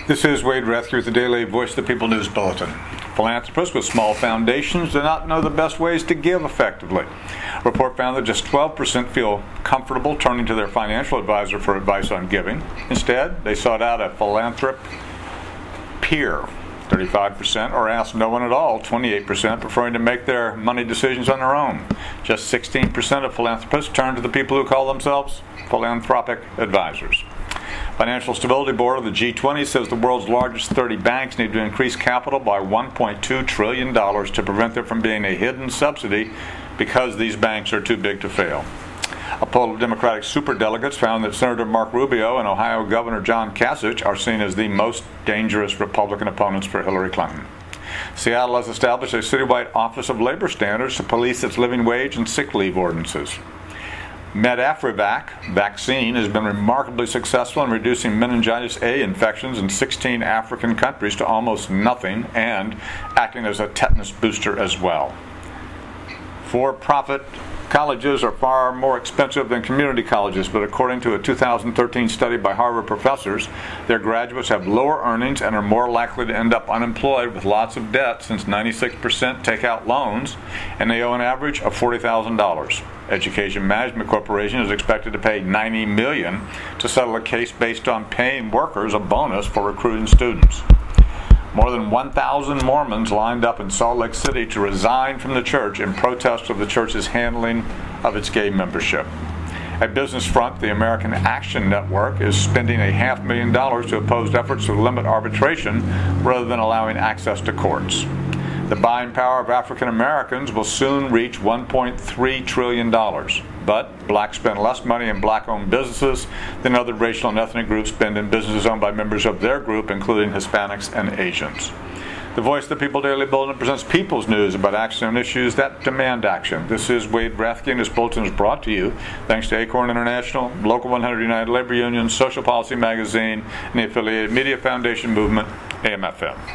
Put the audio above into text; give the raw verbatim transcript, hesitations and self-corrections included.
This is Wade Rathke with the Daily Voice of the People News Bulletin. Philanthropists with small foundations do not know the best ways to give effectively. A report found that just twelve percent feel comfortable turning to their financial advisor for advice on giving. Instead, they sought out a philanthrop peer, thirty-five percent, or asked no one at all, twenty-eight percent, preferring to make their money decisions on their own. Just sixteen percent of philanthropists turn to the people who call themselves philanthropic advisors. Financial Stability Board of the G twenty says the world's largest thirty banks need to increase capital by one point two trillion dollars to prevent them from being a hidden subsidy because these banks are too big to fail. A poll of Democratic superdelegates found that Senator Marco Rubio and Ohio Governor John Kasich are seen as the most dangerous Republican opponents for Hillary Clinton. Seattle has established a citywide Office of Labor Standards to police its living wage and sick leave ordinances. Medafrivac vaccine has been remarkably successful in reducing meningitis A infections in sixteen African countries to almost nothing and acting as a tetanus booster as well. For-profit colleges are far more expensive than community colleges, but according to a two thousand thirteen study by Harvard professors, their graduates have lower earnings and are more likely to end up unemployed with lots of debt, since ninety-six percent take out loans and they owe an average of forty thousand dollars. Education Management Corporation is expected to pay ninety million dollars to settle a case based on paying workers a bonus for recruiting students. More than one thousand Mormons lined up in Salt Lake City to resign from the church in protest of the church's handling of its gay membership. At Business Front, the American Action Network is spending a half million dollars to oppose efforts to limit arbitration rather than allowing access to courts. The buying power of African Americans will soon reach one point three trillion dollars. But blacks spend less money in black-owned businesses than other racial and ethnic groups spend in businesses owned by members of their group, including Hispanics and Asians. The Voice of the People Daily Bulletin presents people's news about action on issues that demand action. This is Wade Rathke, and this bulletin is brought to you thanks to Acorn International, Local one hundred United Labor Union, Social Policy Magazine, and the affiliated Media Foundation Movement, A M F M.